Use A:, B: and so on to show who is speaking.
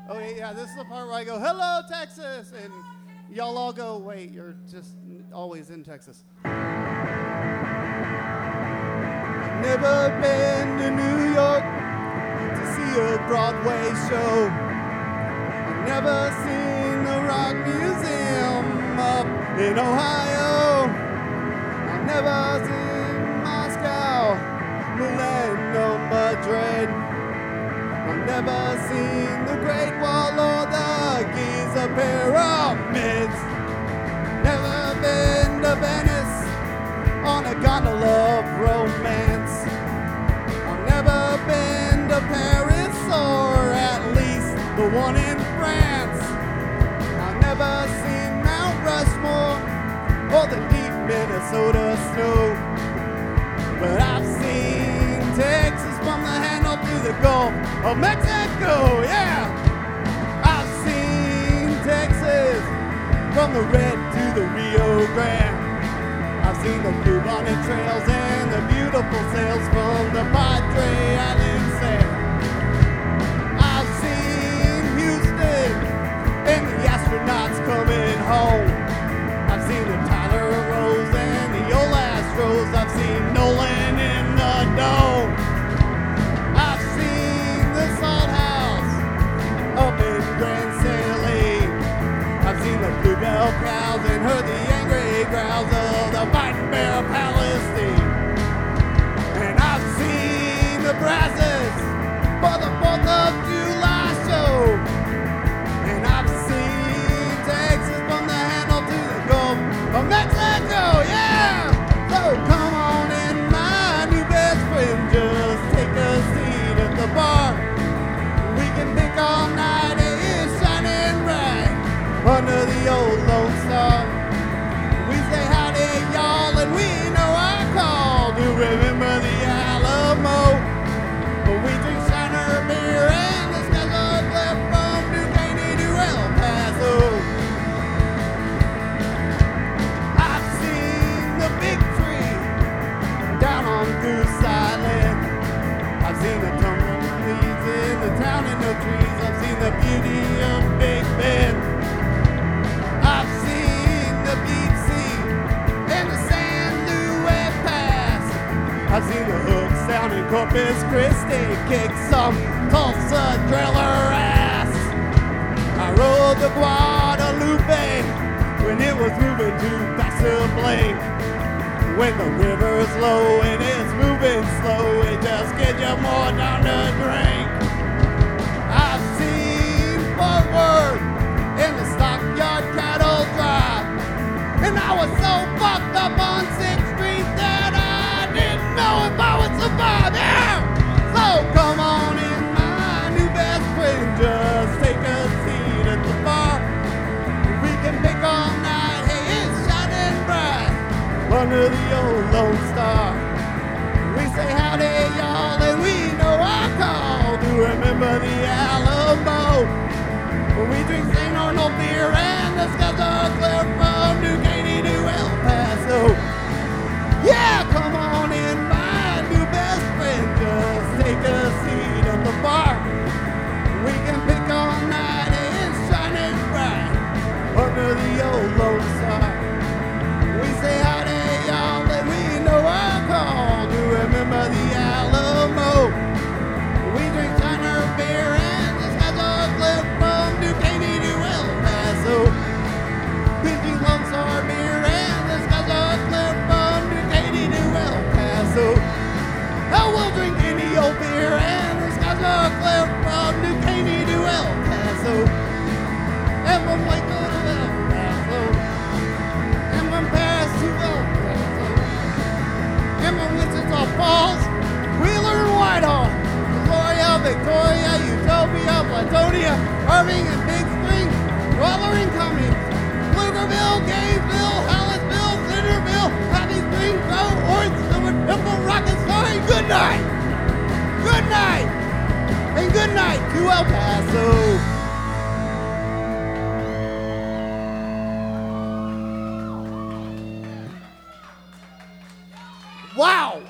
A: Oh, yeah, this is the part where I go, hello, Texas, and y'all all go, wait, you're just always in Texas. I've never been to New York to see a Broadway show. I've never seen the Rock Museum up in Ohio. I've never seen Moscow, Milan, or Madrid. I've never seen the Great Wall or the Giza Pyramids. Never been to Venice on a gondola of romance. I've never been to Paris or at least the one in France. I've never seen Mount Rushmore or the deep Minnesota snow. But I've seen Texas from the handle to the Gulf of Mexico, yeah! I've seen Texas from the red to the Rio Grande. I've seen the blue bonnet trails and the beautiful sails from the Padre Island sand. I've seen Houston and the astronauts coming home. I've seen the Tyler Rose and the old Astros. I've seen Nolan in the Dome. I've seen the Salt House up in Grand Saline. I've seen the bluebell cows and heard the angry growls of the fighting bear of Palestine. And I've seen the brasses for the 4th of July show. And I've seen Texas from the handle to the Gulf of Mexico, yeah! So come on in, my new best friend, just take a seat at the bar. We can pick all night, it's shining bright under the old Lone Star. We say howdy, y'all, and we know our call to remember the Alamo. We drink Shiner beer and the skies are clear from New Caney to El Paso. I've seen the big tree down on Goose Island. I've seen the tumbleweeds in the town and no trees. I've seen the beauty of Big Bend. I've seen the deep sea and the San Luis Pass. I've seen the hooks down in Corpus Christi kick some Tulsa driller ass. I rode the Guadalupe when it was moving too fast to blink. When the river's low and it's moving slow, it just gives you more down to drink. I've seen Fort Worth in the Stockyard Cattle Drive, and I was so fucked up on 6th Street that I didn't know if I would survive. Yeah! So come on in, my new best friend, just take a seat at the bar. We can pick all night, hey, it's shining bright under the old Lone Star. We say howdy, y'all, and we know our call to remember the Alamo. We drink St. Arnold beer and the skies are clear from New Caney to El Paso. Yeah, come on in, my new best friend, just take a seat at the bar. We can pick all night, it's shining bright under the old Lone Star. We say howdy, y'all, and we know our call to remember the Alamo. We drink Shiner beer and the skies are clear from New Caney to El Paso. We drink Lone Star beer and the skies are clear from New Caney to El Paso. Hell, we'll drink any old beer and the skies are clear from New Caney to El Paso. And from Waco to El Paso. And from Paris to El Paso. And from Wichita Falls, Wheeler and Whitehall, Gloria, Victoria, Utopia, Platonia, Irving and Big Spring, Waller and Cummings, Pflugerville, Gainesville, Hallettsville, Centerville, Happy Springs, Grove, Orange, Silver, Temple, Rocket Star, and good night! Good night! And good night to El Paso! Wow!